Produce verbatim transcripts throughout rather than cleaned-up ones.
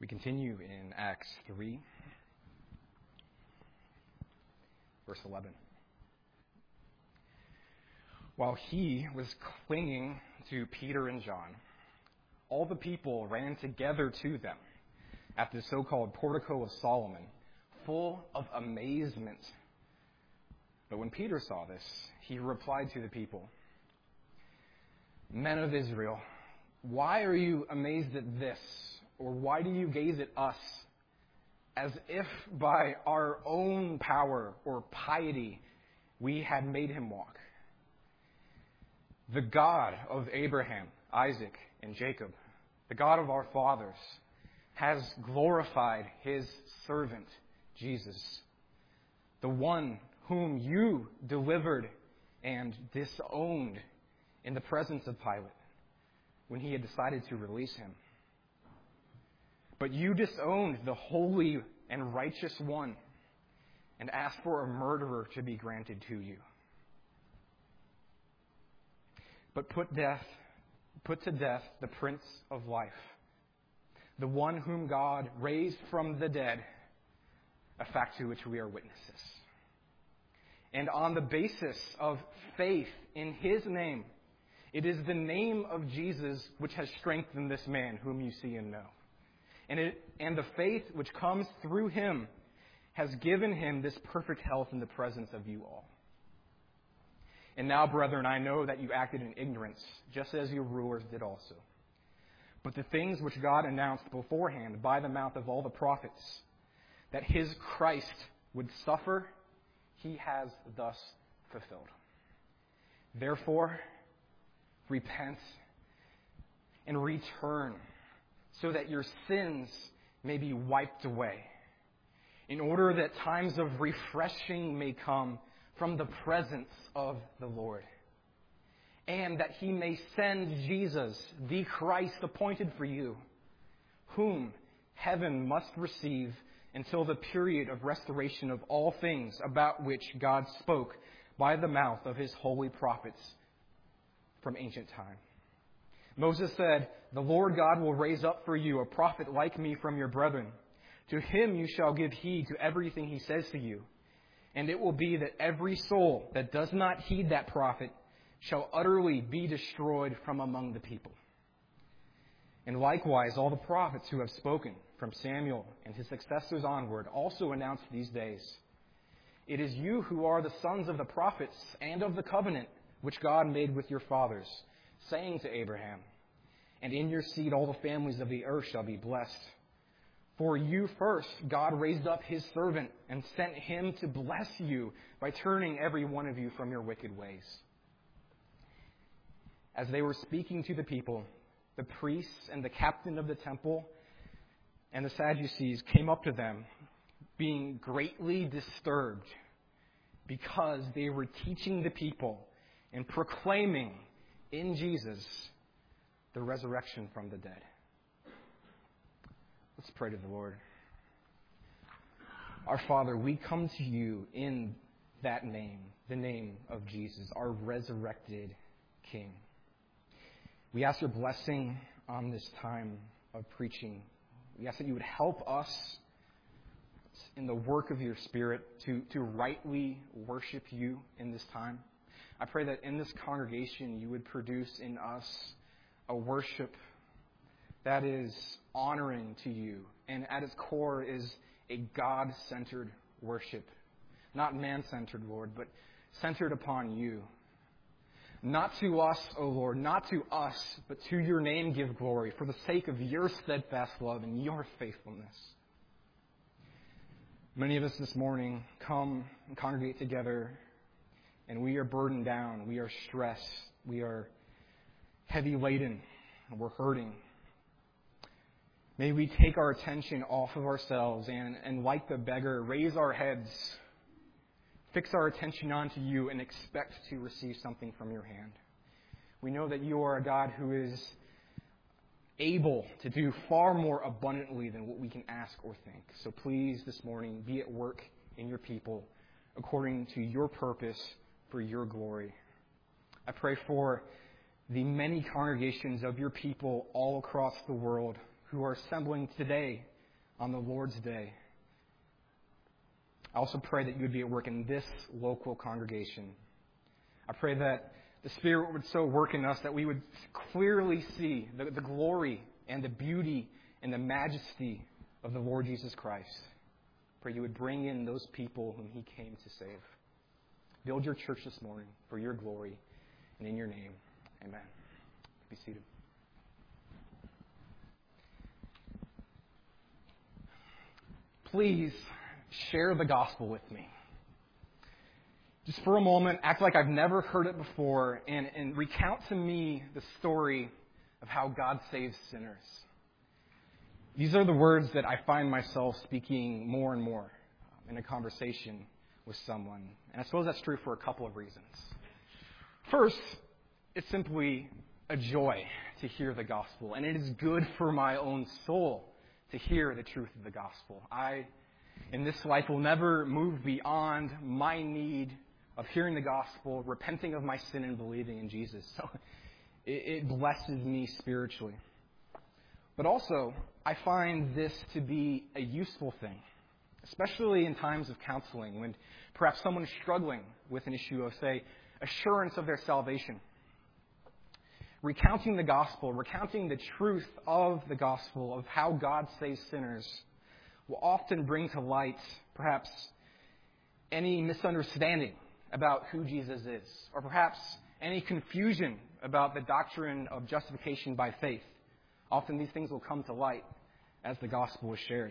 We continue in Acts three, verse eleven. While he was clinging to Peter and John, all the people ran together to them at the so-called Portico of Solomon, full of amazement. But when Peter saw this, he replied to the people, "Men of Israel, why are you amazed at this? Or why do you gaze at us as if by our own power or piety we had made him walk? The God of Abraham, Isaac, and Jacob, the God of our fathers, has glorified his servant, Jesus, the one whom you delivered and disowned in the presence of Pilate when he had decided to release him. But you disowned the holy and righteous one and asked for a murderer to be granted to you. But put death, put to death the Prince of Life, the one whom God raised from the dead, a fact to which we are witnesses. And on the basis of faith in his name, it is the name of Jesus which has strengthened this man whom you see and know. And, it, and the faith which comes through him has given him this perfect health in the presence of you all. And now, brethren, I know that you acted in ignorance, just as your rulers did also. But the things which God announced beforehand by the mouth of all the prophets, that his Christ would suffer, he has thus fulfilled. Therefore, repent and return, so that your sins may be wiped away, in order that times of refreshing may come from the presence of the Lord, and that he may send Jesus, the Christ appointed for you, whom heaven must receive until the period of restoration of all things about which God spoke by the mouth of his holy prophets from ancient time. Moses said, "The Lord God will raise up for you a prophet like me from your brethren. To him you shall give heed to everything he says to you. And it will be that every soul that does not heed that prophet shall utterly be destroyed from among the people." And likewise, all the prophets who have spoken from Samuel and his successors onward also announced these days. It is you who are the sons of the prophets and of the covenant which God made with your fathers, saying to Abraham, "And in your seed all the families of the earth shall be blessed." For you first God raised up his servant and sent him to bless you by turning every one of you from your wicked ways. As they were speaking to the people, the priests and the captain of the temple and the Sadducees came up to them, being greatly disturbed, because they were teaching the people and proclaiming in Jesus the resurrection from the dead. Let's pray to the Lord. Our Father, we come to you in that name, the name of Jesus, our resurrected King. We ask your blessing on this time of preaching. We ask that you would help us in the work of your Spirit to, to rightly worship you in this time. I pray that in this congregation you would produce in us a worship that is honoring to you, and at its core is a God-centered worship. Not man-centered, Lord, but centered upon you. Not to us, O Lord, not to us, but to your name give glory for the sake of your steadfast love and your faithfulness. Many of us this morning come and congregate together, and we are burdened down, we are stressed, we are heavy laden, and we're hurting. May we take our attention off of ourselves and, and like the beggar, raise our heads, fix our attention onto you, and expect to receive something from your hand. We know that you are a God who is able to do far more abundantly than what we can ask or think. So please, this morning, be at work in your people according to your purpose for your glory. I pray for the many congregations of your people all across the world who are assembling today on the Lord's Day. I also pray that you would be at work in this local congregation. I pray that the Spirit would so work in us that we would clearly see the, the glory and the beauty and the majesty of the Lord Jesus Christ. I pray you would bring in those people whom He came to save. Build your church this morning for your glory and in your name. Amen. Be seated. Please share the gospel with me. Just for a moment, act like I've never heard it before and, and recount to me the story of how God saves sinners. These are the words that I find myself speaking more and more in a conversation with someone. And I suppose that's true for a couple of reasons. First, it's simply a joy to hear the gospel. And it is good for my own soul to hear the truth of the gospel. I, in this life, will never move beyond my need of hearing the gospel, repenting of my sin, and believing in Jesus. So it, it blesses me spiritually. But also, I find this to be a useful thing, especially in times of counseling, when perhaps someone is struggling with an issue of, say, assurance of their salvation. Recounting the gospel, recounting the truth of the gospel, of how God saves sinners, will often bring to light, perhaps, any misunderstanding about who Jesus is, or perhaps any confusion about the doctrine of justification by faith. Often these things will come to light as the gospel is shared.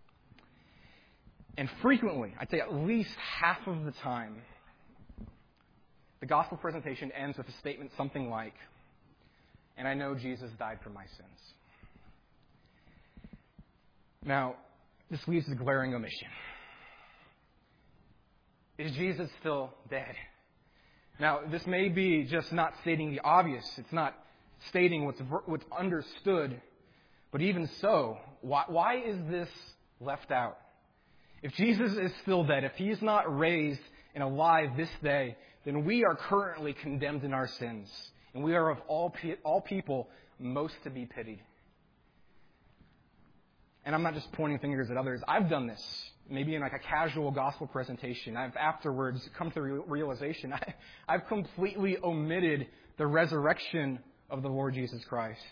And frequently, I'd say at least half of the time, the gospel presentation ends with a statement something like, "And I know Jesus died for my sins." Now, this leaves a glaring omission. Is Jesus still dead? Now, this may be just not stating the obvious. It's not stating what's, what's understood. But even so, why, why is this left out? If Jesus is still dead, if He's not raised and alive this day, then we are currently condemned in our sins. And we are of all, all people most to be pitied. And I'm not just pointing fingers at others. I've done this, maybe in like a casual gospel presentation. I've afterwards come to the realization I, I've completely omitted the resurrection of the Lord Jesus Christ.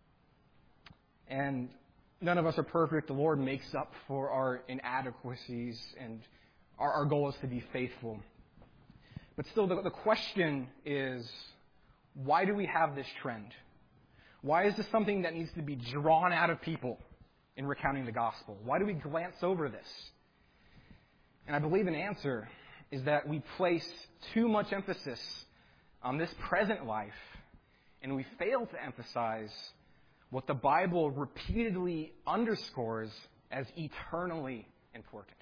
And none of us are perfect. The Lord makes up for our inadequacies, and our, our goal is to be faithful. But still, the, the question is, why do we have this trend? Why is this something that needs to be drawn out of people in recounting the gospel? Why do we glance over this? And I believe an answer is that we place too much emphasis on this present life, and we fail to emphasize what the Bible repeatedly underscores as eternally important.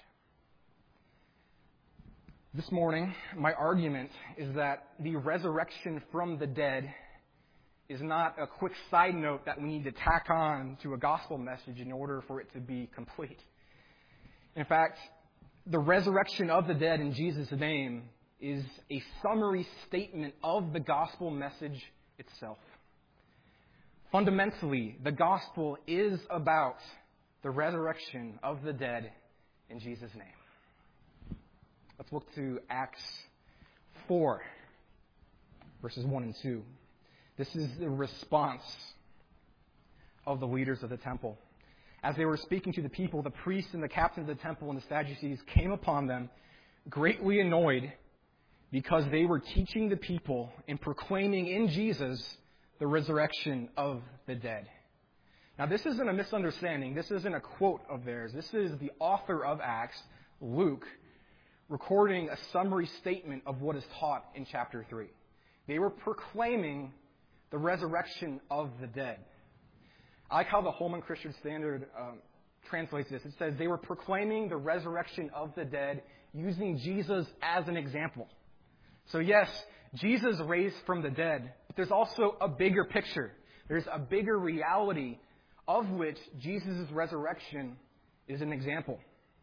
This morning, my argument is that the resurrection from the dead is not a quick side note that we need to tack on to a gospel message in order for it to be complete. In fact, the resurrection of the dead in Jesus' name is a summary statement of the gospel message itself. Fundamentally, the gospel is about the resurrection of the dead in Jesus' name. Let's look to Acts four, verses one and two. This is the response of the leaders of the temple. As they were speaking to the people, the priests and the captains of the temple and the Sadducees came upon them, greatly annoyed because they were teaching the people and proclaiming in Jesus the resurrection of the dead. Now, this isn't a misunderstanding. This isn't a quote of theirs. This is the author of Acts, Luke, recording a summary statement of what is taught in chapter three. They were proclaiming the resurrection of the dead. I like how the Holman Christian Standard um, translates this. It says they were proclaiming the resurrection of the dead using Jesus as an example. So yes, Jesus raised from the dead, but there's also a bigger picture. There's a bigger reality of which Jesus' resurrection is an example.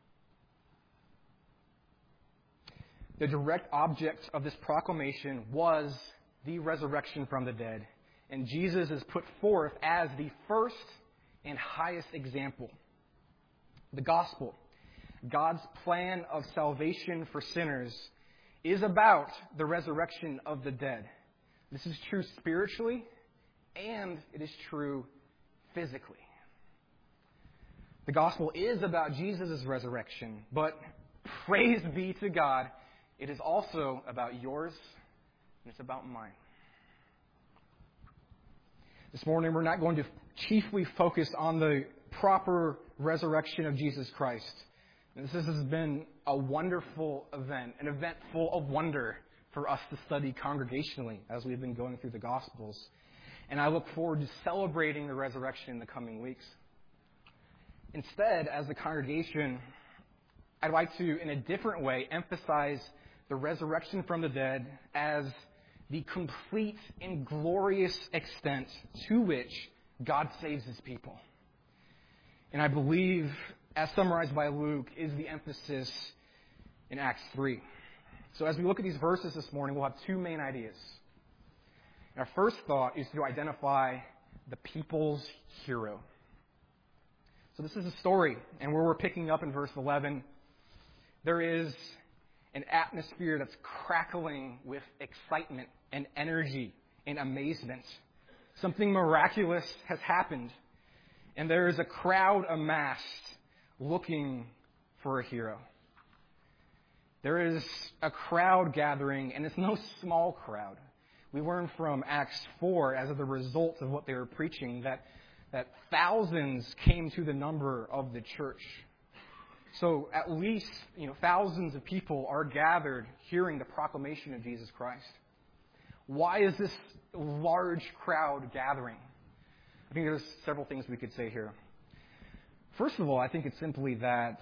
The direct object of this proclamation was the resurrection from the dead. And Jesus is put forth as the first and highest example. The gospel, God's plan of salvation for sinners, is about the resurrection of the dead. This is true spiritually, and it is true physically. The gospel is about Jesus' resurrection, but praise be to God, it is also about yours, and it's about mine. This morning, we're not going to chiefly focus on the proper resurrection of Jesus Christ. This has been a wonderful event, an event full of wonder for us to study congregationally as we've been going through the Gospels. And I look forward to celebrating the resurrection in the coming weeks. Instead, as a congregation, I'd like to, in a different way, emphasize the resurrection from the dead as the complete and glorious extent to which God saves His people. And I believe, as summarized by Luke, is the emphasis in Acts three. So as we look at these verses this morning, we'll have two main ideas. Our first thought is to identify the people's hero. So this is a story, and where we're picking up in verse eleven, there is an atmosphere that's crackling with excitement and energy and amazement. Something miraculous has happened, and there is a crowd amassed looking for a hero. There is a crowd gathering, and it's no small crowd. We learn from Acts four, as a result of what they were preaching, that, that thousands came to the number of the church. So at least, you know, thousands of people are gathered hearing the proclamation of Jesus Christ. Why is this large crowd gathering? I think there's several things we could say here. First of all, I think it's simply that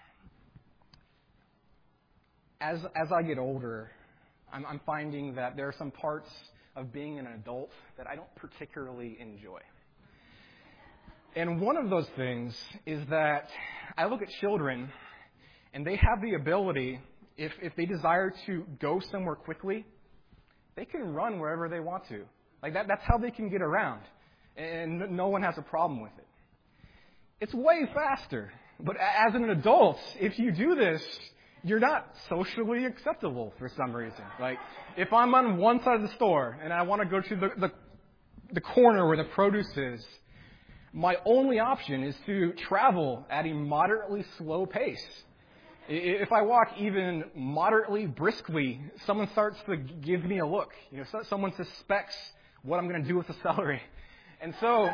as as I get older, I'm, I'm finding that there are some parts of being an adult that I don't particularly enjoy. And one of those things is that I look at children, and they have the ability, if, if they desire to go somewhere quickly, they can run wherever they want to. Like that, that's how they can get around. And no one has a problem with it. It's way faster. But as an adult, if you do this, you're not socially acceptable for some reason. Like, if I'm on one side of the store and I want to go to the, the, the corner where the produce is, my only option is to travel at a moderately slow pace. If I walk even moderately briskly, someone starts to give me a look. You know, so someone suspects what I'm going to do with the celery. And so,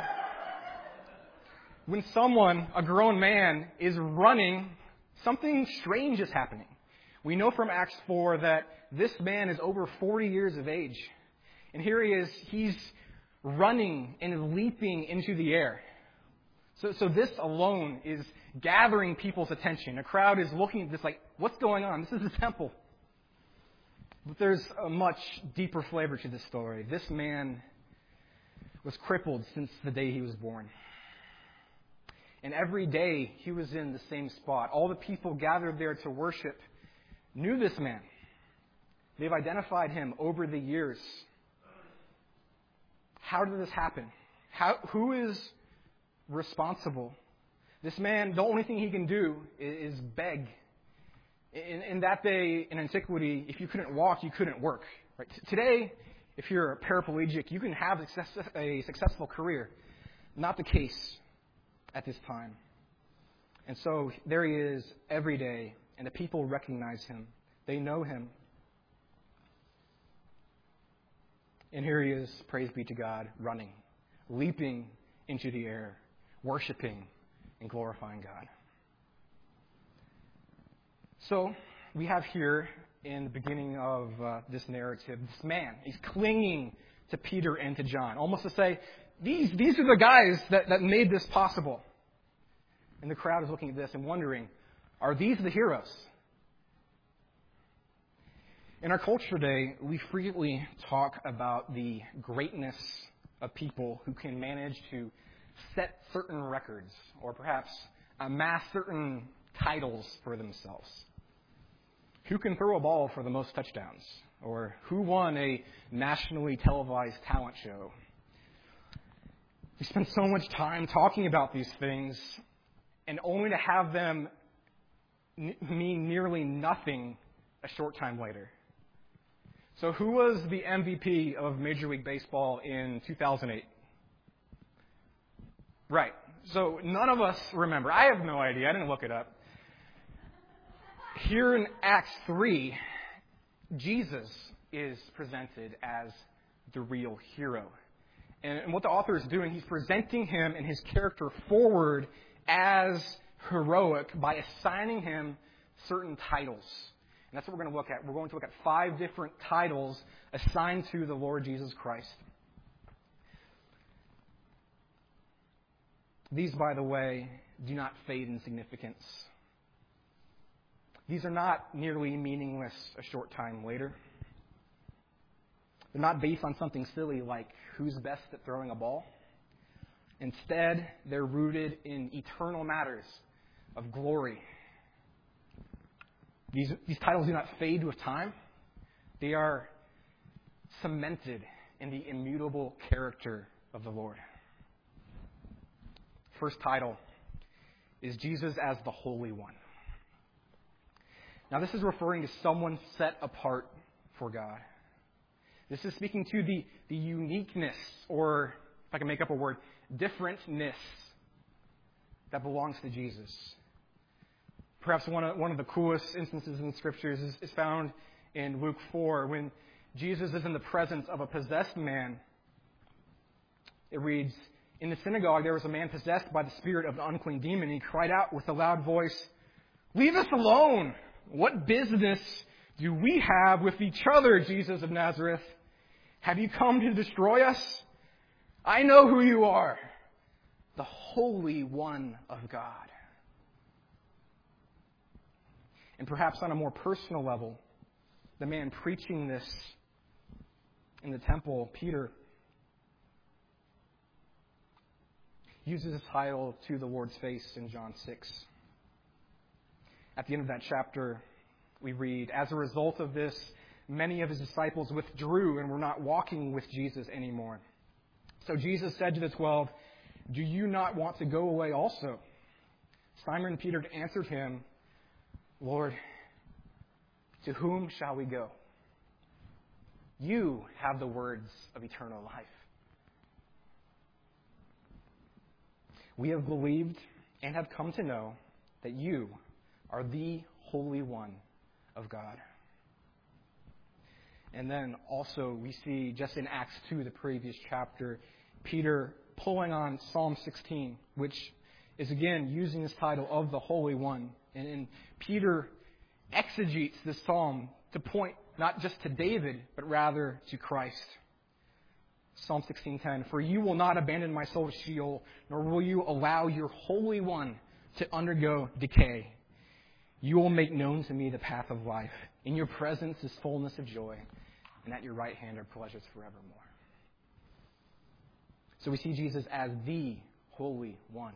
when someone, a grown man, is running, something strange is happening. We know from Acts four that this man is over forty years of age. And here he is, he's running and leaping into the air. So, so this alone is gathering people's attention. A crowd is looking at this like, what's going on? This is a temple. But there's a much deeper flavor to this story. This man was crippled since the day he was born. And every day he was in the same spot. All the people gathered there to worship knew this man. They've identified him over the years. How did this happen? How, who is responsible? This man, the only thing he can do is, is beg. In, in that day, in antiquity, if you couldn't walk, you couldn't work. Right? T- today, if you're a paraplegic, you can have a successful career. Not the case at this time. And so there he is every day, and the people recognize him. They know him. And here he is, praise be to God, running, leaping into the air, worshiping and glorifying God. So we have here in the beginning of uh, this narrative, this man, he's clinging to Peter and to John, almost to say, these, these are the guys that, that made this possible. And the crowd is looking at this and wondering, are these the heroes? In our culture today, we frequently talk about the greatness of people who can manage to set certain records or perhaps amass certain titles for themselves. Who can throw a ball for the most touchdowns? Or who won a nationally televised talent show? We spend so much time talking about these things, and only to have them n- mean nearly nothing a short time later. So who was the M V P of Major League Baseball in two thousand eight? Right. So none of us remember. I have no idea. I didn't look it up. Here in Acts three, Jesus is presented as the real hero. And what the author is doing, he's presenting him and his character forward as heroic by assigning him certain titles. And that's what we're going to look at. We're going to look at five different titles assigned to the Lord Jesus Christ. These, by the way, do not fade in significance. These are not nearly meaningless a short time later. They're not based on something silly like who's best at throwing a ball. Instead, they're rooted in eternal matters of glory. These, these titles do not fade with time. They are cemented in the immutable character of the Lord. First title is Jesus as the Holy One. Now, this is referring to someone set apart for God. This is speaking to the, the uniqueness, or if I can make up a word, differentness that belongs to Jesus. Perhaps one of, one of the coolest instances in the Scriptures is, is found in Luke four, when Jesus is in the presence of a possessed man. It reads, "In the synagogue there was a man possessed by the spirit of an unclean demon. He cried out with a loud voice, 'Leave us alone! What business do we have with each other, Jesus of Nazareth? Have you come to destroy us? I know who you are, the Holy One of God.'" And perhaps on a more personal level, the man preaching this in the temple, Peter, uses his title to the Lord's face in John six. At the end of that chapter, we read, "As a result of this, many of his disciples withdrew and were not walking with Jesus anymore. So Jesus said to the twelve, 'Do you not want to go away also?' Simon Peter answered him, 'Lord, to whom shall we go? You have the words of eternal life.' We have believed and have come to know that you are the Holy One of God." And then also we see, just in Acts two, the previous chapter, Peter pulling on Psalm sixteen, which is again using this title of the Holy One. And, and Peter exegetes this psalm to point not just to David, but rather to Christ. Psalm sixteen ten, "For you will not abandon my soul to Sheol, nor will you allow your Holy One to undergo decay. You will make known to me the path of life. In your presence is fullness of joy, and at your right hand are pleasures forevermore." So we see Jesus as the Holy One.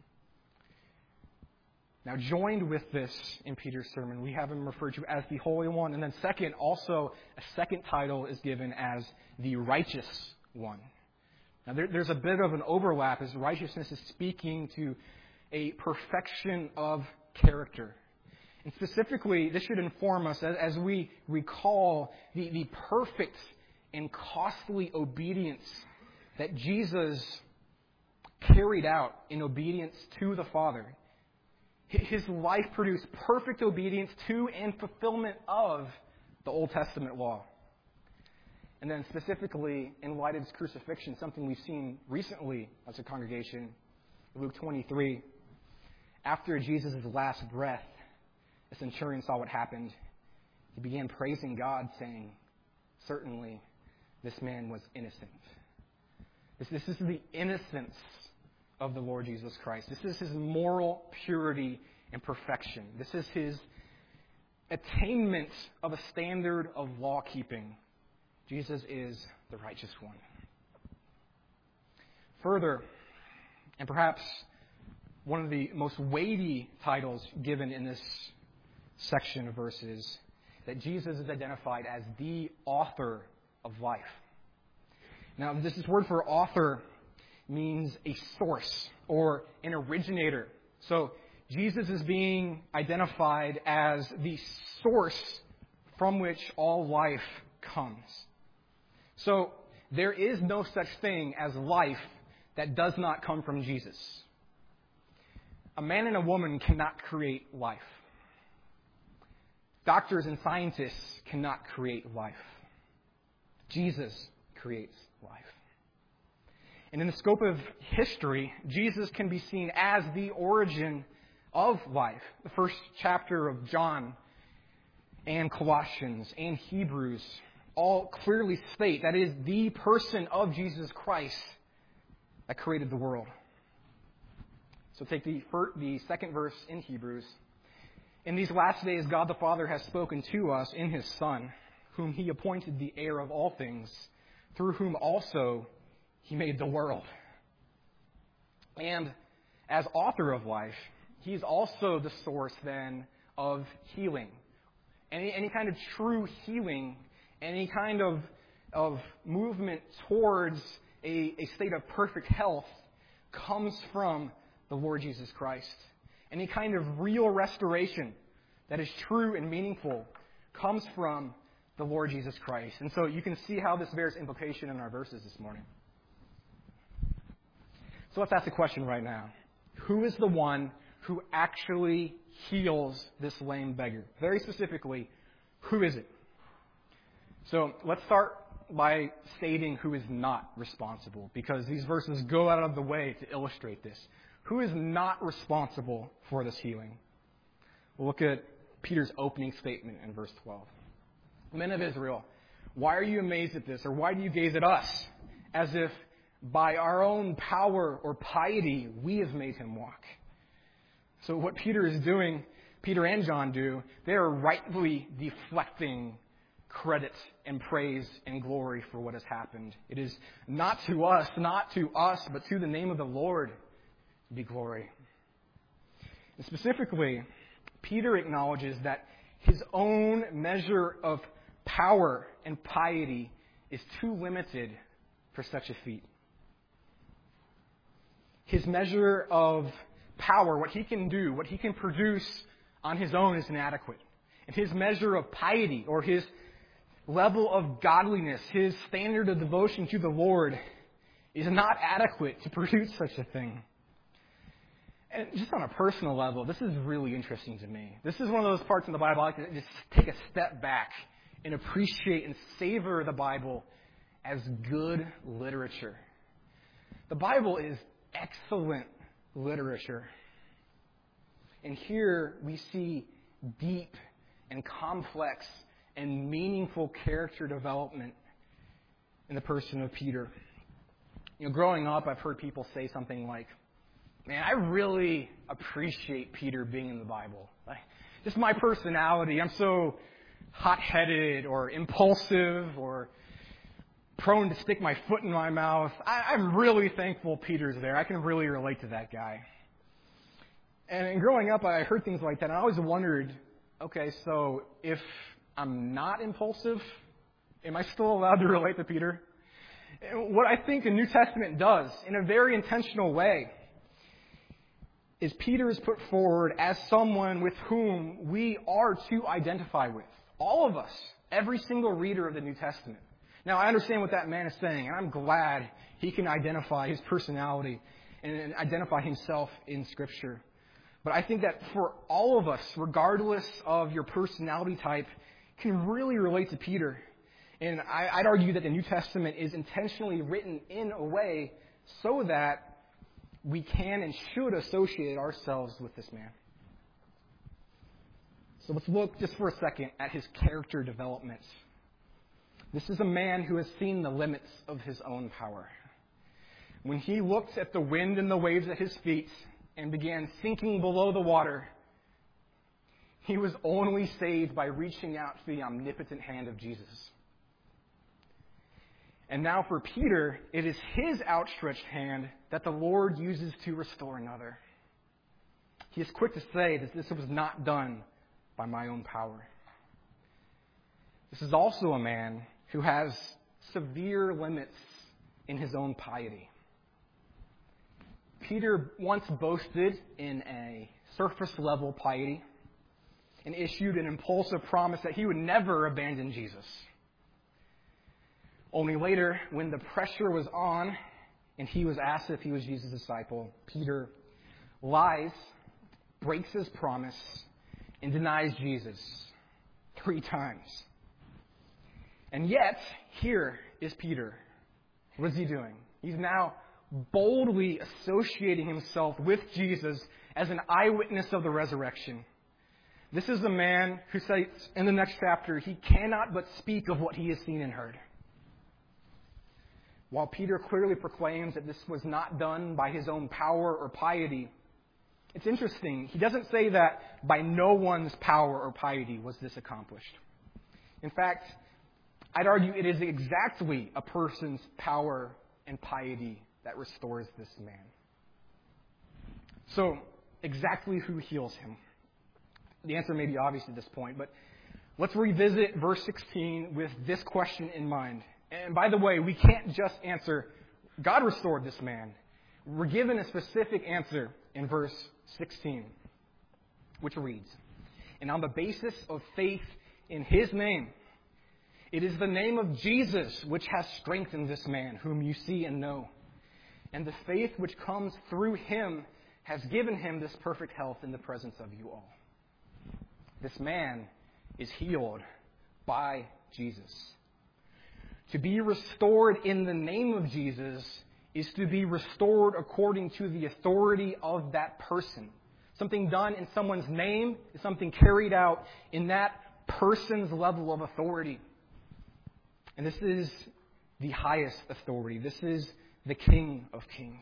Now, joined with this in Peter's sermon, we have him referred to as the Holy One. And then second, also, a second title is given as the Righteous One. Now, there, there's a bit of an overlap, as righteousness is speaking to a perfection of character. And specifically, this should inform us as, as we recall the, the perfect and costly obedience that Jesus carried out in obedience to the Father. His life produced perfect obedience to and fulfillment of the Old Testament law. And then specifically, in light of his crucifixion, something we've seen recently as a congregation, Luke twenty-three, after Jesus' last breath, the centurion saw what happened. He began praising God, saying, "Certainly, this man was innocent." This, this is the innocence of the Lord Jesus Christ. This is his moral purity and perfection. This is his attainment of a standard of law keeping. Jesus is the righteous one. Further, and perhaps one of the most weighty titles given in this section of verses, that Jesus is identified as the author of life. Now, this, this word for author means a source or an originator. So Jesus is being identified as the source from which all life comes. So there is no such thing as life that does not come from Jesus. A man and a woman cannot create life. Doctors and scientists cannot create life. Jesus creates life. And in the scope of history, Jesus can be seen as the origin of life. The first chapter of John and Colossians and Hebrews all clearly state that it is the person of Jesus Christ that created the world. So take the, first, the second verse in Hebrews. In these last days, God the Father has spoken to us in His Son, whom He appointed the heir of all things, through whom also He made the world. And as author of life, He's also the source then of healing. Any, any kind of true healing, any kind of, of movement towards a, a state of perfect health comes from the Lord Jesus Christ. Any kind of real restoration that is true and meaningful comes from the Lord Jesus Christ. And so you can see how this bears implication in our verses this morning. So let's ask a question right now. Who is the one who actually heals this lame beggar? Very specifically, who is it? So let's start by stating who is not responsible, because these verses go out of the way to illustrate this. Who is not responsible for this healing? We'll look at Peter's opening statement in verse twelve. Men of Israel, why are you amazed at this? Or why do you gaze at us as if by our own power or piety we have made him walk? So what Peter is doing, Peter and John do, they are rightfully deflecting credit and praise and glory for what has happened. It is not to us, not to us, but to the name of the Lord be glory. And specifically, Peter acknowledges that his own measure of power and piety is too limited for such a feat. His measure of power, what he can do, what he can produce on his own is inadequate. And his measure of piety, or his level of godliness, his standard of devotion to the Lord, is not adequate to produce such a thing. And just on a personal level, this is really interesting to me. This is one of those parts in the Bible I like to just take a step back and appreciate and savor the Bible as good literature. The Bible is excellent literature. And here we see deep and complex and meaningful character development in the person of Peter. You know, growing up, I've heard people say something like, man, I really appreciate Peter being in the Bible. Like, just my personality, I'm so hot-headed or impulsive or prone to stick my foot in my mouth. I, I'm really thankful Peter's there. I can really relate to that guy. And growing up, I heard things like that, and I always wondered, okay, so if I'm not impulsive, am I still allowed to relate to Peter? And what I think the New Testament does, in a very intentional way, is Peter is put forward as someone with whom we are to identify with. All of us, every single reader of the New Testament. Now, I understand what that man is saying, and I'm glad he can identify his personality and identify himself in Scripture. But I think that for all of us, regardless of your personality type, can really relate to Peter. And I, I'd argue that the New Testament is intentionally written in a way so that we can and should associate ourselves with this man. So let's look just for a second at his character development. This is a man who has seen the limits of his own power. When he looked at the wind and the waves at his feet and began sinking below the water, he was only saved by reaching out to the omnipotent hand of Jesus. And now for Peter, it is his outstretched hand that the Lord uses to restore another. He is quick to say that this was not done by my own power. This is also a man who has severe limits in his own piety. Peter once boasted in a surface-level piety and issued an impulsive promise that he would never abandon Jesus. Only later, when the pressure was on and he was asked if he was Jesus' disciple, Peter lies, breaks his promise, and denies Jesus three times. And yet, here is Peter. What is he doing? He's now boldly associating himself with Jesus as an eyewitness of the resurrection. This is a man who says in the next chapter, he cannot but speak of what he has seen and heard. While Peter clearly proclaims that this was not done by his own power or piety, it's interesting. He doesn't say that by no one's power or piety was this accomplished. In fact, I'd argue it is exactly a person's power and piety that restores this man. So, exactly who heals him? The answer may be obvious at this point, but let's revisit verse sixteen with this question in mind. And by the way, we can't just answer, God restored this man. We're given a specific answer in verse sixteen, which reads, "And on the basis of faith in His name, it is the name of Jesus which has strengthened this man, whom you see and know. And the faith which comes through Him has given him this perfect health in the presence of you all." This man is healed by Jesus. To be restored in the name of Jesus is to be restored according to the authority of that person. Something done in someone's name is something carried out in that person's level of authority. And this is the highest authority. This is the King of Kings.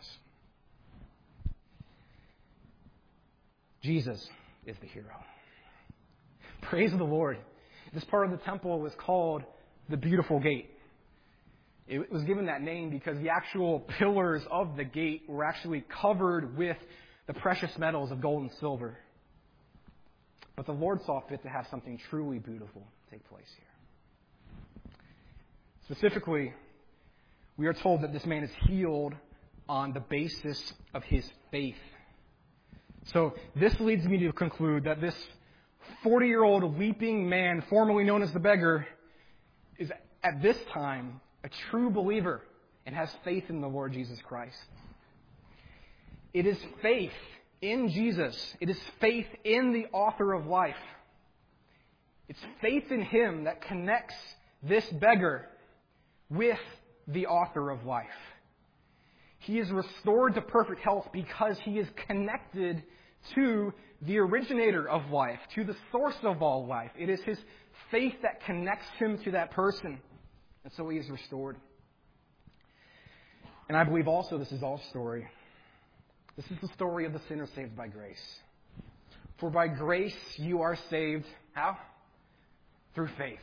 Jesus is the hero. Praise the Lord. This part of the temple was called the Beautiful Gate. It was given that name because the actual pillars of the gate were actually covered with the precious metals of gold and silver. But the Lord saw fit to have something truly beautiful take place here. Specifically, we are told that this man is healed on the basis of his faith. So this leads me to conclude that this forty-year-old weeping man, formerly known as the beggar, is at this time a true believer and has faith in the Lord Jesus Christ. It is faith in Jesus. It is faith in the author of life. It's faith in Him that connects this beggar with the author of life. He is restored to perfect health because he is connected to the originator of life, to the source of all life. It is his faith that connects him to that person. And so he is restored. And I believe also this is all story. This is the story of the sinner saved by grace. For by grace you are saved. How? Through faith.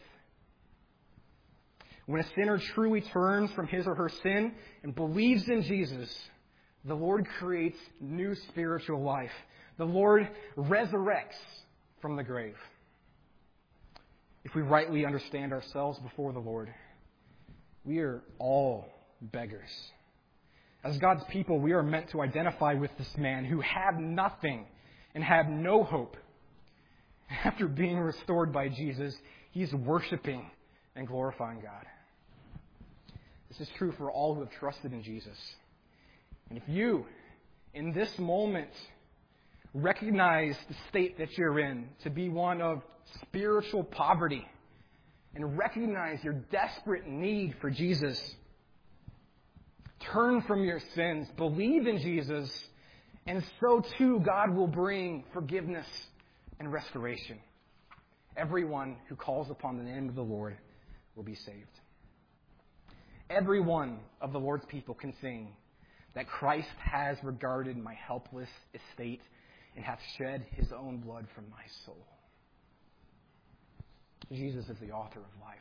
When a sinner truly turns from his or her sin and believes in Jesus, the Lord creates new spiritual life. The Lord resurrects from the grave. If we rightly understand ourselves before the Lord, we are all beggars. As God's people, we are meant to identify with this man who had nothing and had no hope. After being restored by Jesus, he's worshiping and glorifying God. This is true for all who have trusted in Jesus. And if you, in this moment, recognize the state that you're in to be one of spiritual poverty and recognize your desperate need for Jesus, turn from your sins, believe in Jesus, and so too God will bring forgiveness and restoration. Everyone who calls upon the name of the Lord will be saved. Every one of the Lord's people can sing that Christ has regarded my helpless estate and hath shed his own blood for my soul. Jesus is the author of life.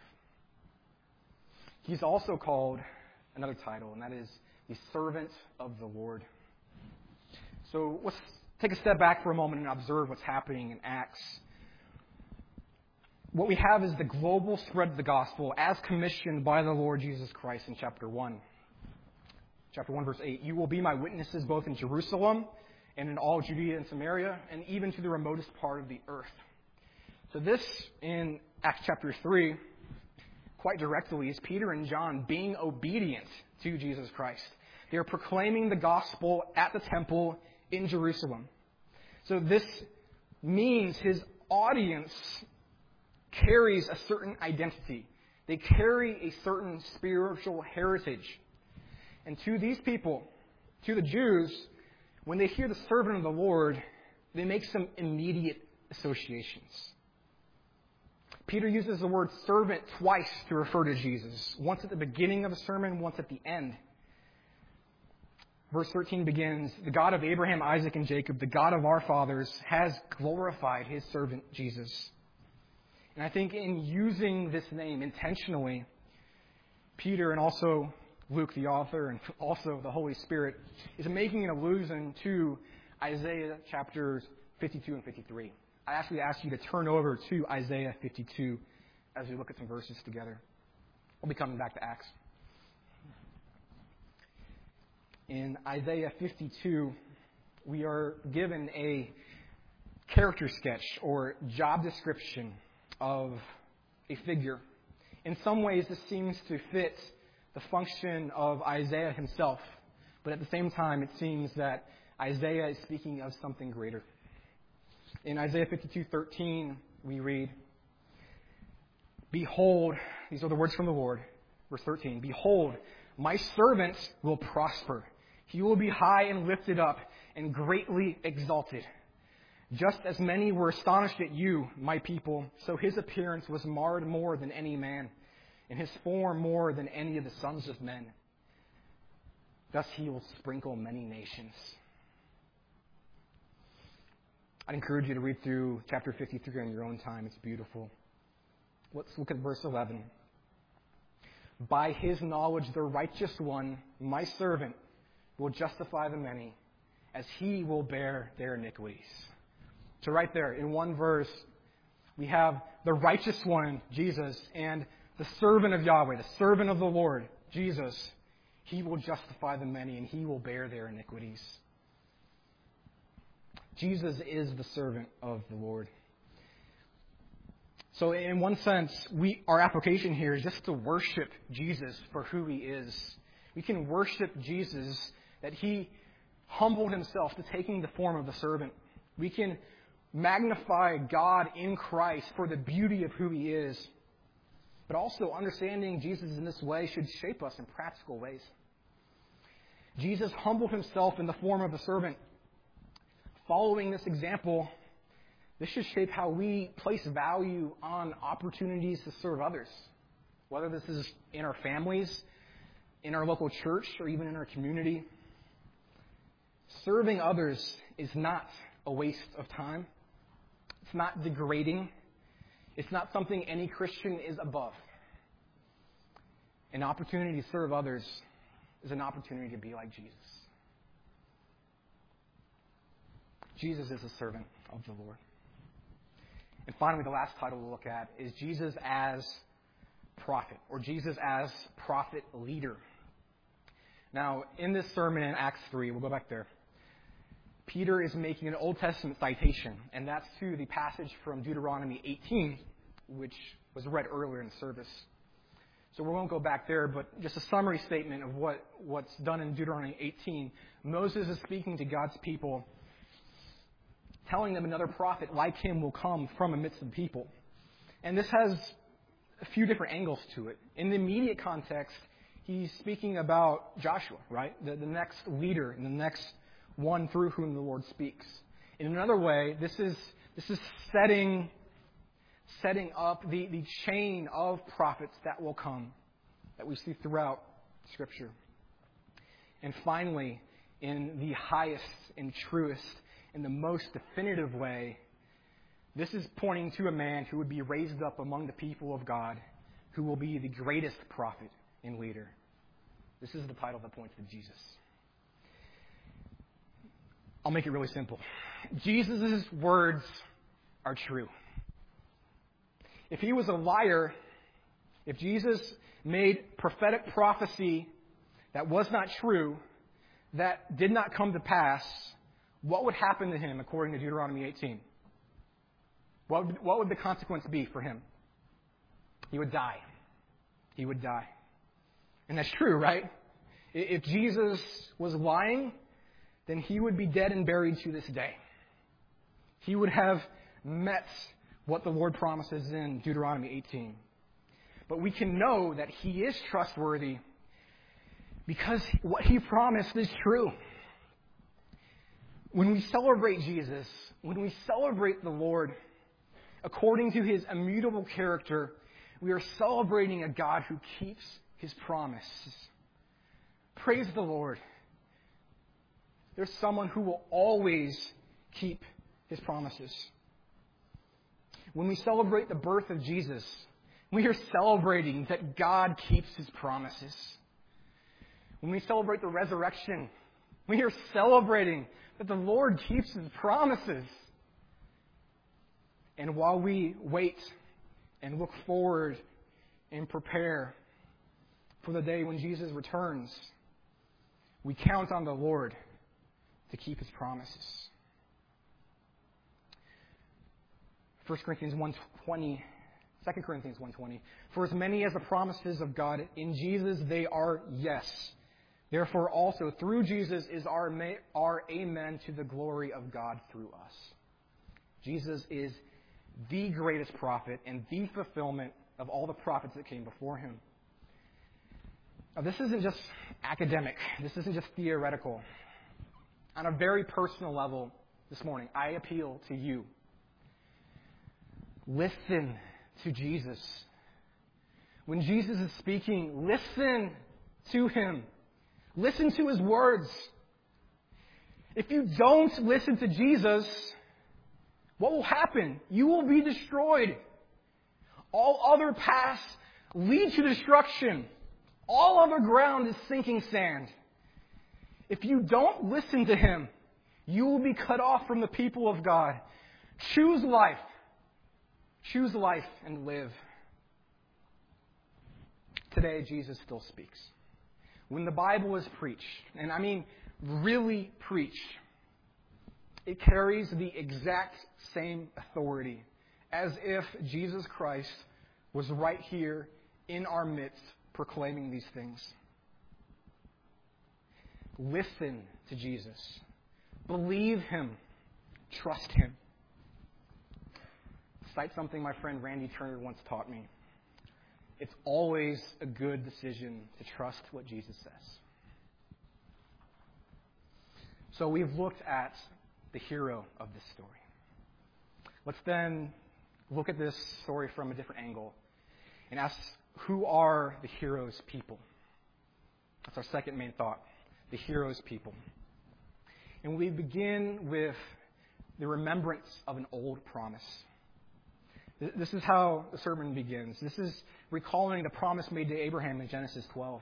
He's also called another title, and that is the servant of the Lord. So let's take a step back for a moment and observe what's happening in Acts. What we have is the global spread of the gospel as commissioned by the Lord Jesus Christ in chapter one. chapter one, verse eight, "You will be my witnesses both in Jerusalem and in all Judea and Samaria, and even to the remotest part of the earth." So this, in Acts chapter three, quite directly, is Peter and John being obedient to Jesus Christ. They are proclaiming the gospel at the temple in Jerusalem. So this means his audience carries a certain identity. They carry a certain spiritual heritage. And to these people, to the Jews, when they hear the servant of the Lord, they make some immediate associations. Peter uses the word servant twice to refer to Jesus. Once at the beginning of the sermon, once at the end. Verse thirteen begins, "The God of Abraham, Isaac, and Jacob, the God of our fathers, has glorified his servant Jesus." And I think in using this name intentionally, Peter and also Luke, the author, and also the Holy Spirit, is making an allusion to Isaiah chapters fifty-two and fifty-three. I actually ask you to turn over to Isaiah fifty-two as we look at some verses together. We'll be coming back to Acts. In Isaiah fifty-two, we are given a character sketch or job description of a figure. In some ways, this seems to fit the function of Isaiah himself, but at the same time, it seems that Isaiah is speaking of something greater. In Isaiah fifty-two thirteen, we read, "Behold," these are the words from the Lord, verse thirteen, "Behold, my servant will prosper. He will be high and lifted up and greatly exalted. Just as many were astonished at you, my people, so his appearance was marred more than any man, and his form more than any of the sons of men. Thus he will sprinkle many nations." I'd encourage you to read through chapter fifty-three on your own time. It's beautiful. Let's look at verse eleven. "By his knowledge, the righteous one, my servant, will justify the many, as he will bear their iniquities." So right there, in one verse, we have the righteous one, Jesus, and the servant of Yahweh, the servant of the Lord, Jesus. He will justify the many, and he will bear their iniquities. Jesus is the servant of the Lord. So in one sense, we our application here is just to worship Jesus for who he is. We can worship Jesus that he humbled himself to taking the form of the servant. We can magnify God in Christ for the beauty of who he is. But also understanding Jesus in this way should shape us in practical ways. Jesus humbled himself in the form of a servant. Following this example, this should shape how we place value on opportunities to serve others, whether this is in our families, in our local church, or even in our community. Serving others is not a waste of time. It's not degrading. It's not something any Christian is above. An opportunity to serve others is an opportunity to be like Jesus. Jesus is a servant of the Lord. And finally, the last title we'll look at is Jesus as prophet, or Jesus as prophet leader. Now, in this sermon in Acts three, we'll go back there, Peter is making an Old Testament citation, and that's to the passage from Deuteronomy eighteen, which was read earlier in the service. So we won't go back there, but just a summary statement of what, what's done in Deuteronomy eighteen. Moses is speaking to God's people, telling them another prophet like him will come from amidst the people. And this has a few different angles to it. In the immediate context, he's speaking about Joshua, right? The, the next leader and the next one through whom the Lord speaks. In another way, this is this is setting setting up the, the chain of prophets that will come, that we see throughout Scripture. And finally, in the highest and truest and the most definitive way, this is pointing to a man who would be raised up among the people of God, who will be the greatest prophet and leader. This is the title that points to Jesus. I'll make it really simple. Jesus' words are true. If he was a liar, if Jesus made prophetic prophecy that was not true, that did not come to pass, what would happen to him according to Deuteronomy eighteen? What would, what would the consequence be for him? He would die. He would die. And that's true, right? If Jesus was lying, then he would be dead and buried to this day. He would have met what the Lord promises in Deuteronomy eighteen. But we can know that he is trustworthy because what he promised is true. When we celebrate Jesus, when we celebrate the Lord, according to his immutable character, we are celebrating a God who keeps his promises. Praise the Lord. There's someone who will always keep his promises. When we celebrate the birth of Jesus, we are celebrating that God keeps his promises. When we celebrate the resurrection, we are celebrating that the Lord keeps his promises. And while we wait and look forward and prepare for the day when Jesus returns, we count on the Lord to keep his promises. First Corinthians one twenty, Second Corinthians one twenty. For as many as the promises of God in Jesus, they are yes. Therefore also through Jesus is our, our amen to the glory of God through us. Jesus is the greatest prophet and the fulfillment of all the prophets that came before him. Now, this isn't just academic. This isn't just theoretical. On a very personal level this morning, I appeal to you. Listen to Jesus. When Jesus is speaking, listen to him. Listen to his words. If you don't listen to Jesus, what will happen? You will be destroyed. All other paths lead to destruction. All other ground is sinking sand. If you don't listen to him, you will be cut off from the people of God. Choose life. Choose life and live. Today, Jesus still speaks. When the Bible is preached, and I mean really preached, it carries the exact same authority as if Jesus Christ was right here in our midst proclaiming these things. Listen to Jesus. Believe him. Trust him. Cite something my friend Randy Turner once taught me. It's always a good decision to trust what Jesus says. So we've looked at the hero of this story. Let's then look at this story from a different angle and ask, who are the hero's people? That's our second main thought, the hero's people. And we begin with the remembrance of an old promise. This is how the sermon begins. This is recalling the promise made to Abraham in Genesis twelve.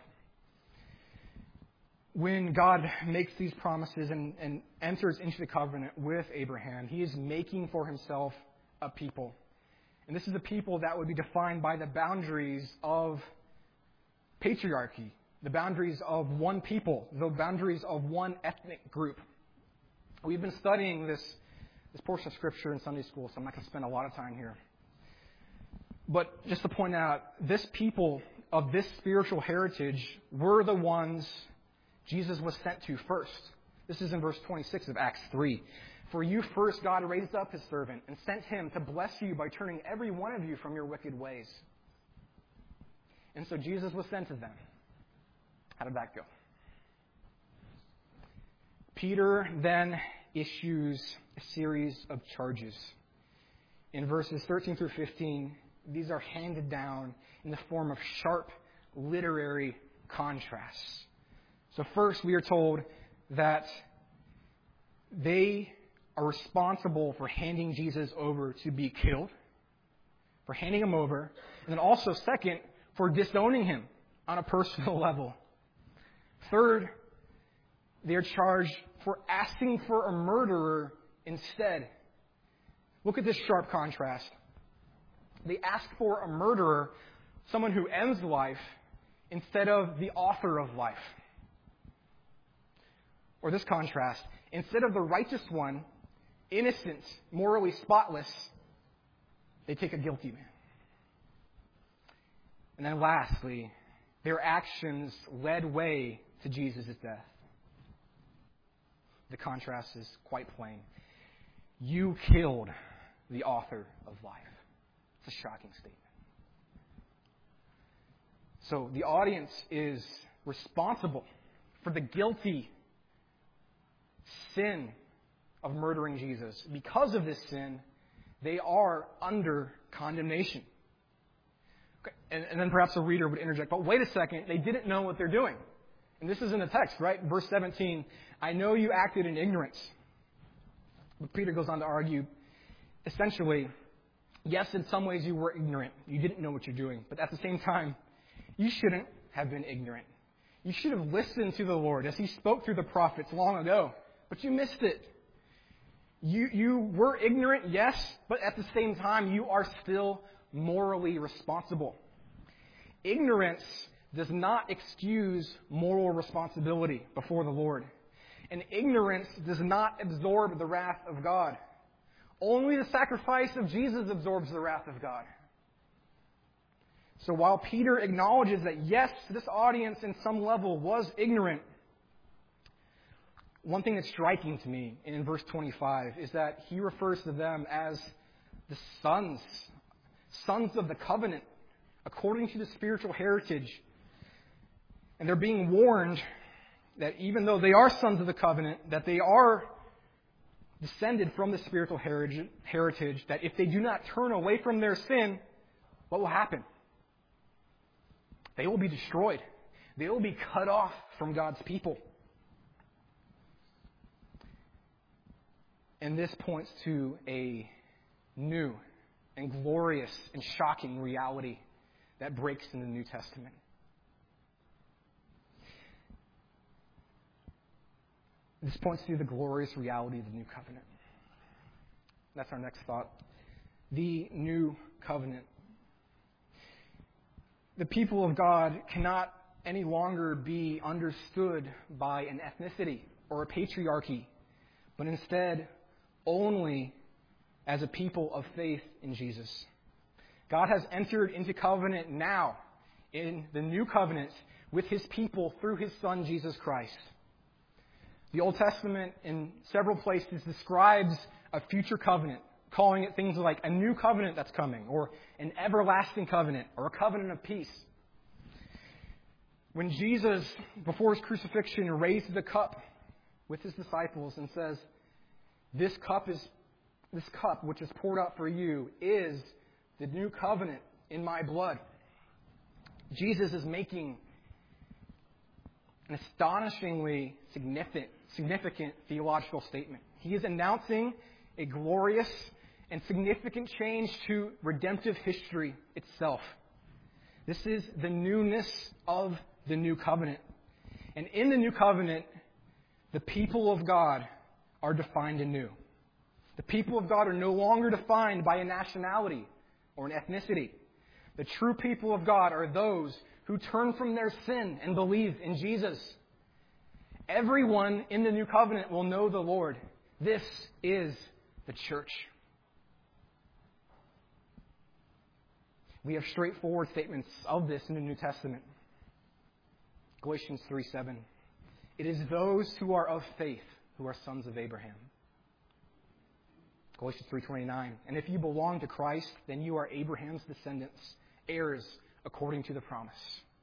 When God makes these promises and, and enters into the covenant with Abraham, he is making for himself a people. And this is a people that would be defined by the boundaries of patriarchy, the boundaries of one people, the boundaries of one ethnic group. We've been studying this, this portion of Scripture in Sunday school, so I'm not going to spend a lot of time here. But just to point out, this people of this spiritual heritage were the ones Jesus was sent to first. This is in verse twenty-six of Acts three. For you first God raised up his servant and sent him to bless you by turning every one of you from your wicked ways. And so Jesus was sent to them. How did that go? Peter then issues a series of charges. In verses thirteen through fifteen, these are handed down in the form of sharp literary contrasts. So first we are told that they are responsible for handing Jesus over to be killed, for handing him over, and then also second, for disowning him on a personal level. Third, they are charged for asking for a murderer instead. Look at this sharp contrast. They ask for a murderer, someone who ends life, instead of the author of life. or this contrast, instead of the righteous one, innocent, morally spotless, they take a guilty man. And then lastly, their actions led way to Jesus' death. The contrast is quite plain. You killed the author of life. It's a shocking statement. So the audience is responsible for the guilty sin of murdering Jesus. Because of this sin, they are under condemnation. Okay. And, and then perhaps a reader would interject, but wait a second, they didn't know what they're doing. And this is in the text, right? Verse seventeen, I know you acted in ignorance. But Peter goes on to argue, essentially, yes, in some ways you were ignorant. You didn't know what you're doing. But at the same time, you shouldn't have been ignorant. You should have listened to the Lord as He spoke through the prophets long ago. But you missed it. You, you were ignorant, yes, but at the same time, you are still morally responsible. Ignorance does not excuse moral responsibility before the Lord. And ignorance does not absorb the wrath of God. Only the sacrifice of Jesus absorbs the wrath of God. So while Peter acknowledges that, yes, this audience in some level was ignorant, one thing that's striking to me in verse twenty-five is that he refers to them as the sons, sons of the covenant, according to the spiritual heritage. And they're being warned that even though they are sons of the covenant, that they are descended from the spiritual heritage, that if they do not turn away from their sin, what will happen? They will be destroyed. They will be cut off from God's people. And this points to a new and glorious and shocking reality that breaks in the New Testament. This points to the glorious reality of the New Covenant. That's our next thought. The New Covenant. The people of God cannot any longer be understood by an ethnicity or a patriarchy, but instead only as a people of faith in Jesus. God has entered into covenant now in the New Covenant with His people through His Son, Jesus Christ. The Old Testament in several places describes a future covenant, calling it things like a new covenant that's coming, or an everlasting covenant, or a covenant of peace. When Jesus, before His crucifixion, raised the cup with His disciples and says, This cup is this cup which is poured out for you is the new covenant in my blood. Jesus is making an astonishingly significant, significant theological statement. He is announcing a glorious and significant change to redemptive history itself. This is the newness of the new covenant. And in the new covenant, the people of God are defined anew. The people of God are no longer defined by a nationality or an ethnicity. The true people of God are those who turn from their sin and believe in Jesus. Everyone in the new covenant will know the Lord. This is the church. We have straightforward statements of this in the New Testament. Galatians three seven. It is those who are of faith who are sons of Abraham. Galatians three twenty-nine. And if you belong to Christ, then you are Abraham's descendants, heirs according to the promise.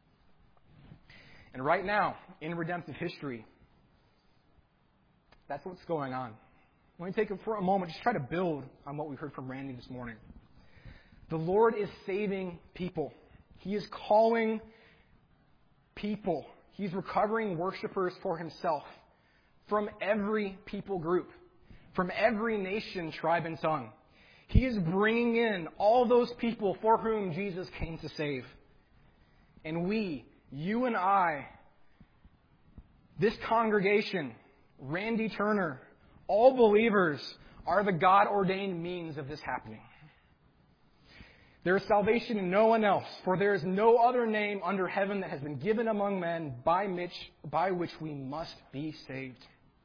And right now, in redemptive history, that's what's going on. Let me take it for a moment, just try to build on what we heard from Randy this morning. The Lord is saving people. He is calling people. He's recovering worshipers for Himself from every people group, from every nation, tribe, and tongue. He is bringing in all those people for whom Jesus came to save. And we, you and I, this congregation, Randy Turner, all believers are the God-ordained means of this happening. There is salvation in no one else, for there is no other name under heaven that has been given among men by which, by which we must be saved.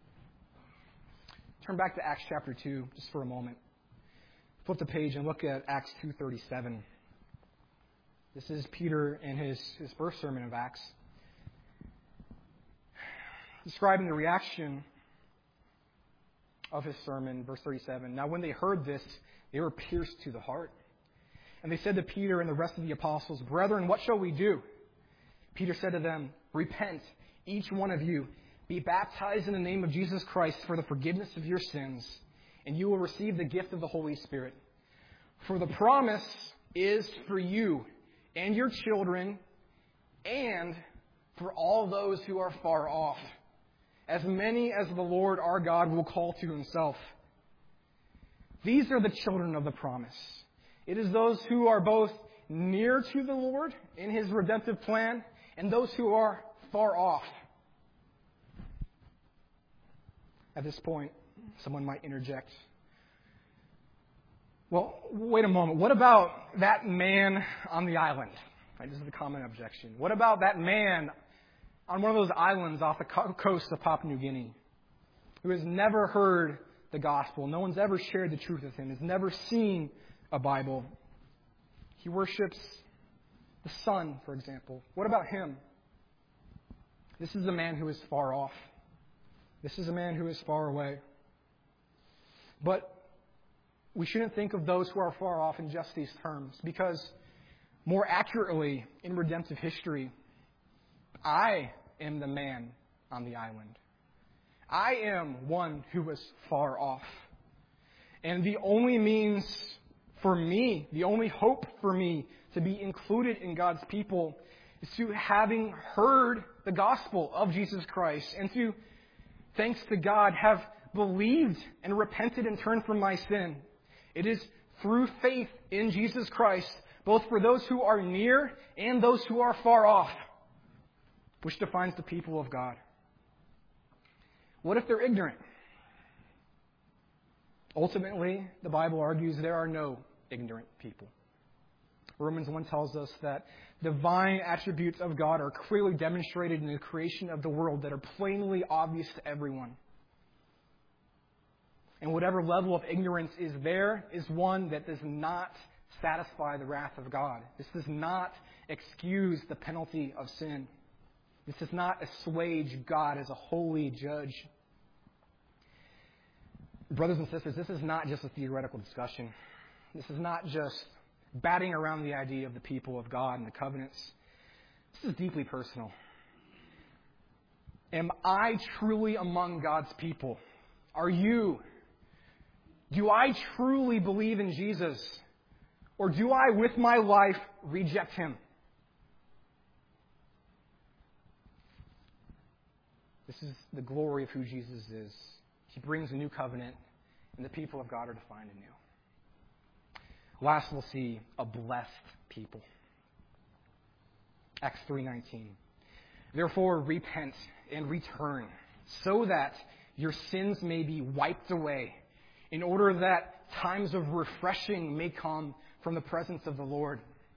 Turn back to Acts chapter two just for a moment. Flip the page and look at Acts two thirty-seven. This is Peter in his, his first sermon of Acts, describing the reaction of his sermon, verse thirty-seven. Now when they heard this, they were pierced to the heart. And they said to Peter and the rest of the apostles, Brethren, what shall we do? Peter said to them, Repent, each one of you, be baptized in the name of Jesus Christ for the forgiveness of your sins, and you will receive the gift of the Holy Spirit. For the promise is for you and your children and for all those who are far off, as many as the Lord our God will call to himself. These are the children of the promise. It is those who are both near to the Lord in his redemptive plan and those who are far off. At this point, someone might interject. Well, wait a moment. What about that man on the island? Right, this is the common objection. What about that man on one of those islands off the coast of Papua New Guinea who has never heard the gospel? No one's ever shared the truth with him, has never seen a Bible. He worships the sun, for example. What about him? This is a man who is far off. This is a man who is far away. But we shouldn't think of those who are far off in just these terms, because more accurately in redemptive history, I am the man on the island. I am one who is far off. And the only means for me, the only hope for me to be included in God's people is to having heard the gospel of Jesus Christ and to, thanks to God, have believed and repented and turned from my sin. It is through faith in Jesus Christ, both for those who are near and those who are far off, which defines the people of God. What if they're ignorant? Ultimately, the Bible argues there are no ignorant people. Romans one tells us that divine attributes of God are clearly demonstrated in the creation of the world that are plainly obvious to everyone. And whatever level of ignorance is there is one that does not satisfy the wrath of God. This does not excuse the penalty of sin. This does not assuage God as a holy judge. Brothers and sisters, this is not just a theoretical discussion. This is not just batting around the idea of the people of God and the covenants. This is deeply personal. Am I truly among God's people? Are you? Do I truly believe in Jesus? Or do I, with my life, reject him? This is the glory of who Jesus is. He brings a new covenant, and the people of God are defined anew. Last, we'll see a blessed people. Acts three nineteen. Therefore, repent and return, so that your sins may be wiped away, in order that times of refreshing may come from the presence of the Lord.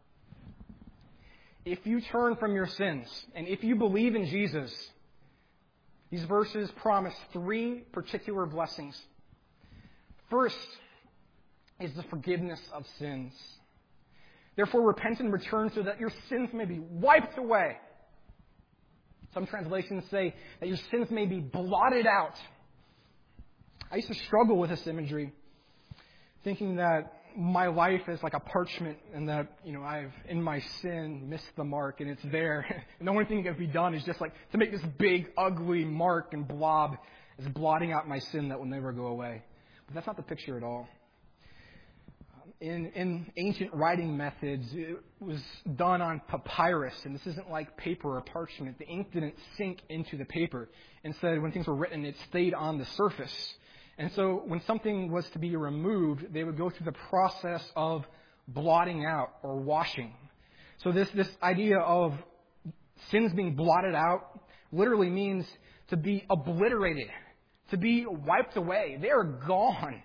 If you turn from your sins, and if you believe in Jesus, these verses promise three particular blessings. First is the forgiveness of sins. Therefore, repent and return so that your sins may be wiped away. Some translations say that your sins may be blotted out. I used to struggle with this imagery, thinking that my life is like a parchment and that, you know, I've, in my sin, missed the mark and it's there. And the only thing that can be done is just like to make this big, ugly mark and blob is blotting out my sin that will never go away. But that's not the picture at all. In, in ancient writing methods, it was done on papyrus, and this isn't like paper or parchment. The ink didn't sink into the paper. Instead, when things were written, it stayed on the surface. And so when something was to be removed, they would go through the process of blotting out or washing. So this, this idea of sins being blotted out literally means to be obliterated, to be wiped away. They are gone.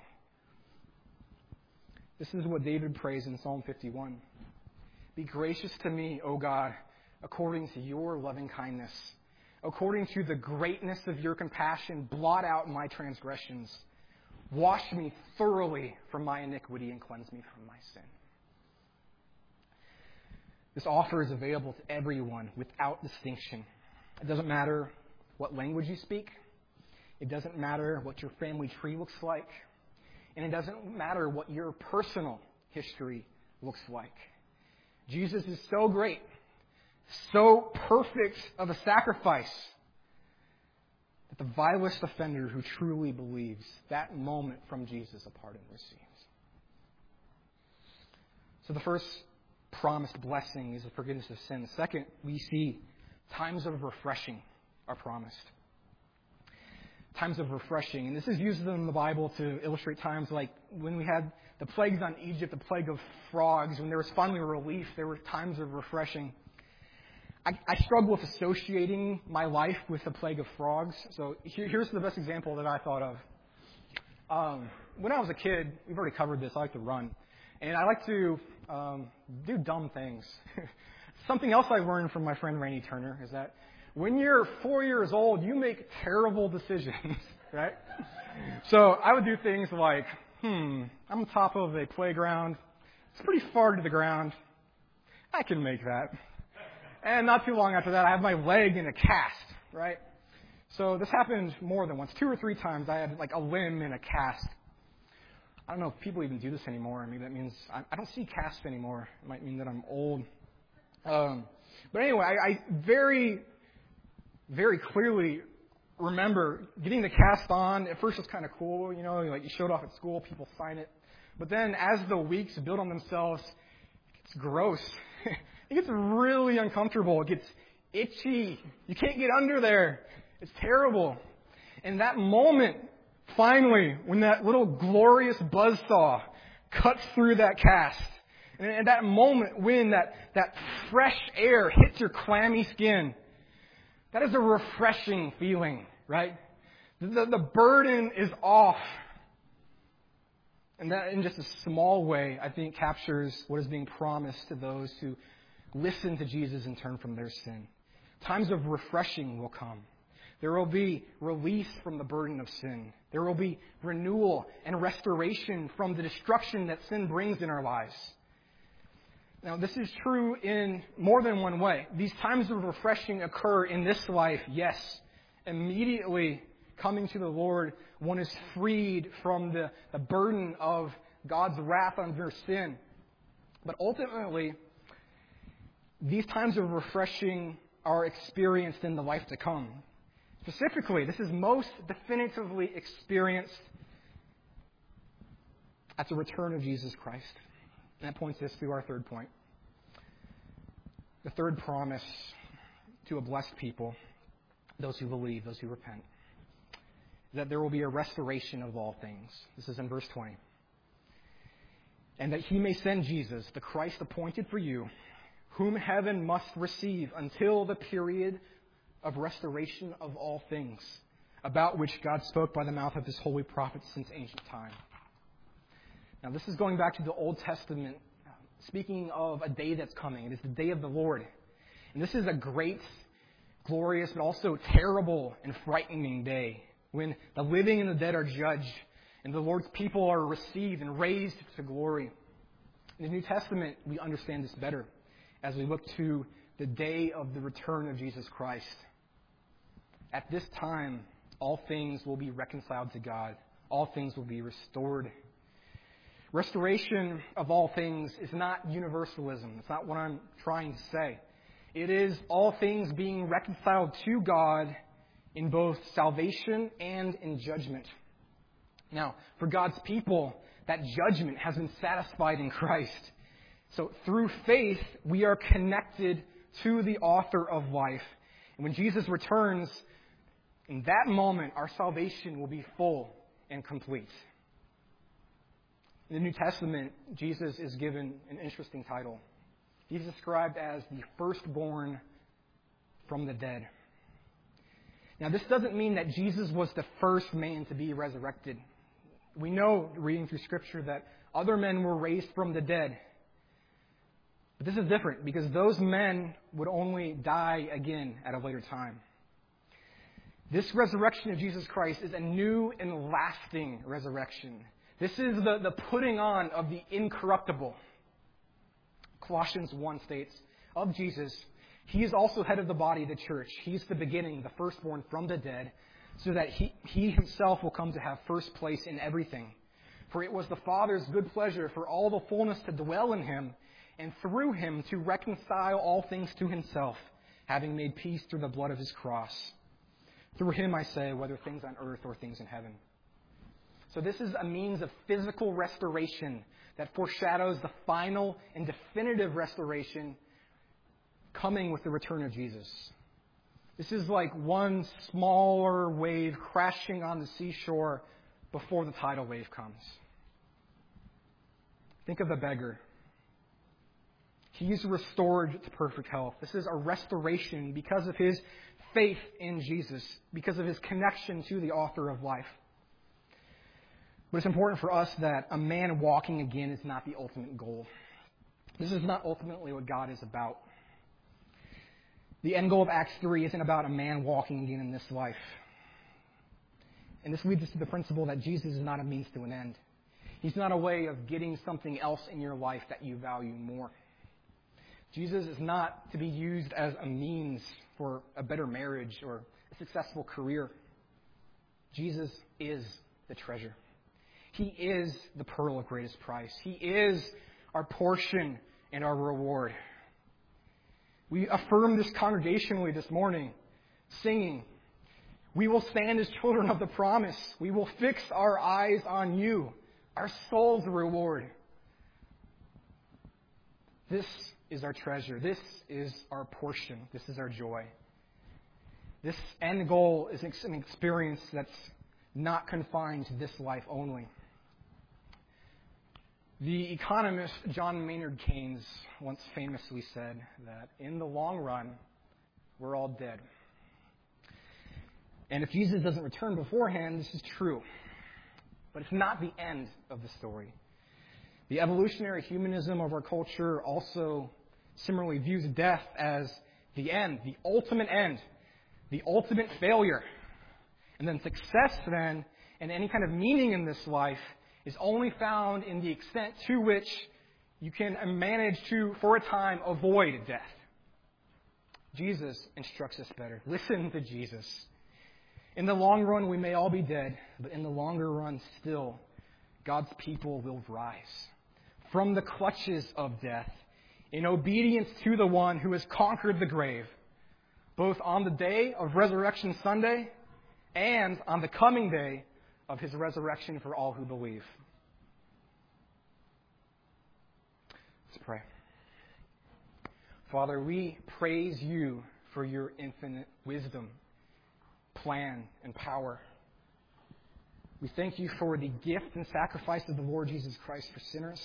This is what David prays in Psalm fifty-one. Be gracious to me, O God, according to your loving kindness. According to the greatness of your compassion, blot out my transgressions. Wash me thoroughly from my iniquity and cleanse me from my sin. This offer is available to everyone without distinction. It doesn't matter what language you speak. It doesn't matter what your family tree looks like. And it doesn't matter what your personal history looks like. Jesus is so great, so perfect of a sacrifice, that the vilest offender who truly believes that moment from Jesus a pardon receives. So the first promised blessing is the forgiveness of sins. Second, we see times of refreshing are promised. Times of refreshing. And this is used in the Bible to illustrate times like when we had the plagues on Egypt, the plague of frogs. When there was finally relief, there were times of refreshing. I, I struggle with associating my life with the plague of frogs. So here, here's the best example that I thought of. Um, when I was a kid, we've already covered this, I like to run. And I like to um, do dumb things. Something else I learned from my friend Randy Turner is that when you're four years old, you make terrible decisions, right? So I would do things like, hmm, I'm on top of a playground. It's pretty far to the ground. I can make that. And not too long after that, I have my leg in a cast, right? So this happened more than once. Two or three times I had like a limb in a cast. I don't know if people even do this anymore. Maybe that means I, I don't see casts anymore. It might mean that I'm old. Um, but anyway, I, I very, very clearly remember getting the cast on. At first it was kind of cool, you know, like you showed off at school, people sign it. But then as the weeks build on themselves, it gets gross. It gets really uncomfortable. It gets itchy. You can't get under there. It's terrible. And that moment, finally, when that little glorious buzzsaw cuts through that cast, and at that moment when that, that fresh air hits your clammy skin, that is a refreshing feeling, right? The, the burden is off. And that, in just a small way, I think captures what is being promised to those who listen to Jesus and turn from their sin. Times of refreshing will come. There will be release from the burden of sin. There will be renewal and restoration from the destruction that sin brings in our lives. Now, this is true in more than one way. These times of refreshing occur in this life, yes. Immediately coming to the Lord, one is freed from the, the burden of God's wrath under sin. But ultimately, these times of refreshing are experienced in the life to come. Specifically, this is most definitively experienced at the return of Jesus Christ. And that points us to our third point. The third promise to a blessed people, those who believe, those who repent, is that there will be a restoration of all things. This is in verse twenty. And that he may send Jesus, the Christ appointed for you, whom heaven must receive until the period of restoration of all things, about which God spoke by the mouth of his holy prophets since ancient time. Now, this is going back to the Old Testament, speaking of a day that's coming. It is the day of the Lord. And this is a great, glorious, but also terrible and frightening day when the living and the dead are judged and the Lord's people are received and raised to glory. In the New Testament, we understand this better as we look to the day of the return of Jesus Christ. At this time, all things will be reconciled to God. All things will be restored. Restoration of all things is not universalism. It's not what I'm trying to say. It is all things being reconciled to God in both salvation and in judgment. Now, for God's people, that judgment has been satisfied in Christ. So through faith, we are connected to the author of life. And when Jesus returns, in that moment, our salvation will be full and complete. In the New Testament, Jesus is given an interesting title. He's described as the firstborn from the dead. Now, this doesn't mean that Jesus was the first man to be resurrected. We know, reading through Scripture, that other men were raised from the dead. But this is different because those men would only die again at a later time. This resurrection of Jesus Christ is a new and lasting resurrection. This is the, the putting on of the incorruptible. Colossians one states, of Jesus, he is also head of the body of the church. He's the beginning, the firstborn from the dead, so that he, he himself will come to have first place in everything. For it was the Father's good pleasure for all the fullness to dwell in him, and through him to reconcile all things to himself, having made peace through the blood of his cross. Through him, I say, whether things on earth or things in heaven. So this is a means of physical restoration that foreshadows the final and definitive restoration coming with the return of Jesus. This is like one smaller wave crashing on the seashore before the tidal wave comes. Think of the beggar. He's restored to perfect health. This is a restoration because of his faith in Jesus, because of his connection to the author of life. But it's important for us that a man walking again is not the ultimate goal. This is not ultimately what God is about. The end goal of Acts three isn't about a man walking again in this life. And this leads us to the principle that Jesus is not a means to an end. He's not a way of getting something else in your life that you value more. Jesus is not to be used as a means for a better marriage or a successful career. Jesus is the treasure. He is the pearl of greatest price. He is our portion and our reward. We affirm this congregationally this morning, singing, we will stand as children of the promise. We will fix our eyes on you, our soul's reward. This is our treasure. This is our portion. This is our joy. This end goal is an experience that's not confined to this life only. The economist John Maynard Keynes once famously said that in the long run, we're all dead. And if Jesus doesn't return beforehand, this is true. But it's not the end of the story. The evolutionary humanism of our culture also similarly views death as the end, the ultimate end, the ultimate failure. And then success then, and any kind of meaning in this life, is only found in the extent to which you can manage to, for a time, avoid death. Jesus instructs us better. Listen to Jesus. In the long run, we may all be dead, but in the longer run still, God's people will rise from the clutches of death in obedience to the one who has conquered the grave, both on the day of Resurrection Sunday and on the coming day of his resurrection for all who believe. Let's pray. Father, we praise you for your infinite wisdom, plan, and power. We thank you for the gift and sacrifice of the Lord Jesus Christ for sinners.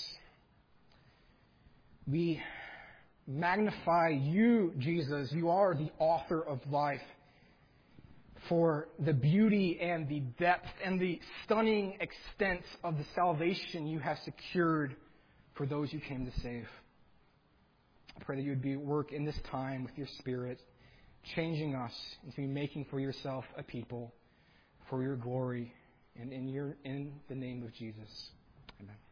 We magnify you, Jesus. You are the author of life, for the beauty and the depth and the stunning extent of the salvation you have secured for those you came to save. I pray that you would be at work in this time with your Spirit, changing us into making for yourself a people for your glory, and in your in the name of Jesus. Amen.